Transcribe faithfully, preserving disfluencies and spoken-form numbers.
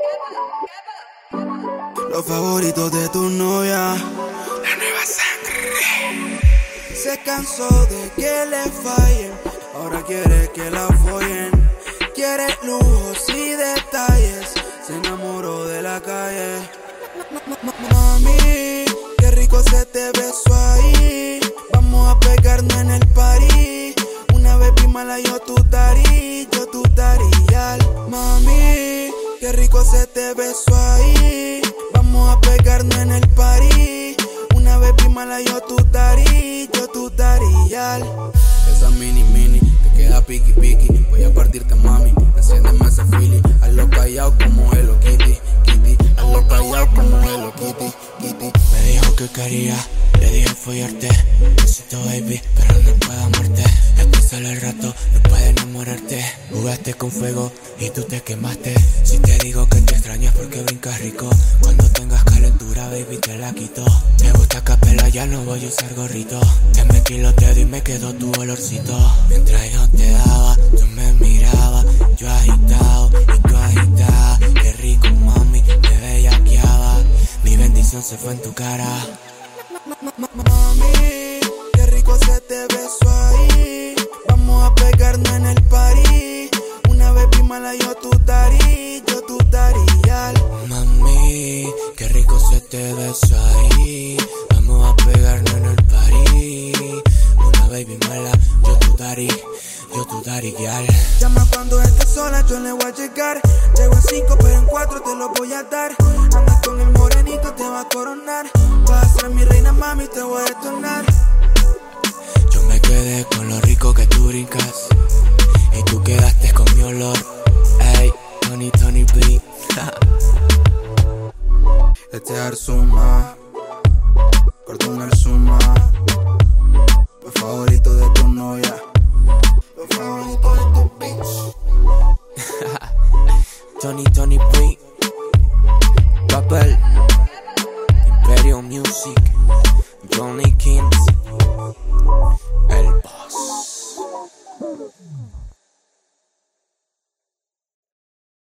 Los favoritos de tu novia, la nueva sangre. Se cansó de que le fallen, ahora quiere que la follen. Quiere lujos y detalles, se enamoró de la calle. Mami, qué rico se te besó ahí. Vamos a pegarnos en el party. Una baby mala yo tu tari, yo tu tariyal. Mami, qué rico se te besó ahí. Vamos a pegarnos en el party. Una baby mala yo tu tari, yo tu tariyal. Esa mini mini te queda piqui piqui. Voy a partirte mami, enciéndeme ese fili. Hazlo callado como Hello Kitty, Kitty. Hazlo callado como Hello Kitty, Kitty. Me dijo que quería, le dije follarte. Besito baby, pero no puedo amarte. Después sale el rato, no puedes enamorarte. Jugaste con fuego y tú te quemaste. Si te digo que te extrañas porque brincas rico. Cuando tengas calentura baby te la quito. Te gusta capela, ya no voy a usar gorrito. Te metí los dedos y me quedó tu olorcito. Mientras yo te daba, tú me mirabas. Yo agitado y tú agitada. Qué rico mami, me bellaqueaba. Mi bendición se fue en tu cara. Mami, qué rico se te besó ahí. Vamos a pegarnos en el party. Una baby mala yo tu tari, yo tu tariyal. Mami, qué rico se te besó ahí. Vamos a pegarnos en el party. Una baby mala, yo tu tari, yo tu tariyal. Llama cuando estés sola, yo le voy a llegar. Llego en cinco, pero en cuatro te lo voy a dar. Andas con el morenito, te va a coronar. Vas a ser mi reina, mami, te voy a detonar. Yo me quedé con lo rico que tú brincas y tú quedaste con mi olor. Ey, Tony, Tony B. Este es Arzuma, Cordón Arzuma. Los favoritos de tu novia, los favoritos de tu bitch. Tony, Tony B. Papel, Imperial Music, Johnny Kings.